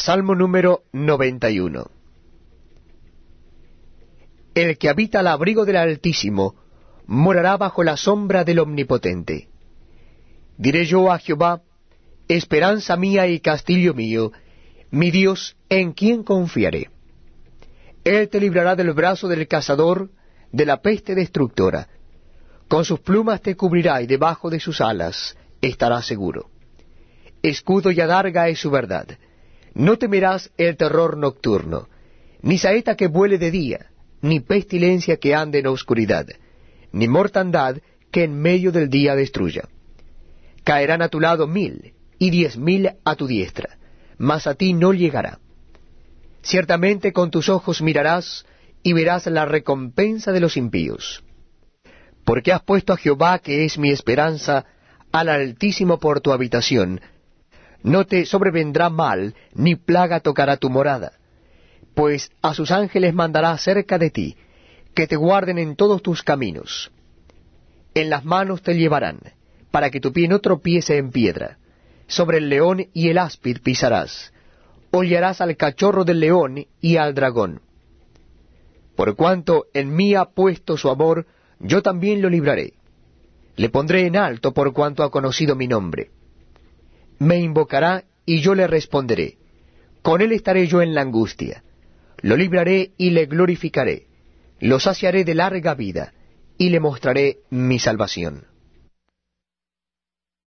Salmo número 91. El que habita al abrigo del Altísimo morará bajo la sombra del Omnipotente. Diré yo a Jehová, esperanza mía y castillo mío, mi Dios, en quien confiaré. Él te librará del brazo del cazador, de la peste destructora. Con sus plumas te cubrirá y debajo de sus alas estarás seguro. Escudo y adarga es su verdad. No temerás el terror nocturno, ni saeta que vuele de día, ni pestilencia que ande en oscuridad, ni mortandad que en medio del día destruya. Caerán a tu lado 1000, y 10.000 a tu diestra, mas a ti no llegará. Ciertamente con tus ojos mirarás, y verás la recompensa de los impíos. Porque has puesto a Jehová, que es mi esperanza, al Altísimo por tu habitación. No te sobrevendrá mal, ni plaga tocará tu morada. Pues a sus ángeles mandará cerca de ti, que te guarden en todos tus caminos. En las manos te llevarán, para que tu pie no tropiece en piedra. Sobre el león y el áspid pisarás. Hollarás al cachorro del león y al dragón. Por cuanto en mí ha puesto su amor, yo también lo libraré. Le pondré en alto por cuanto ha conocido mi nombre. Me invocará y yo le responderé. Con él estaré yo en la angustia. Lo libraré y le glorificaré. Lo saciaré de larga vida y le mostraré mi salvación.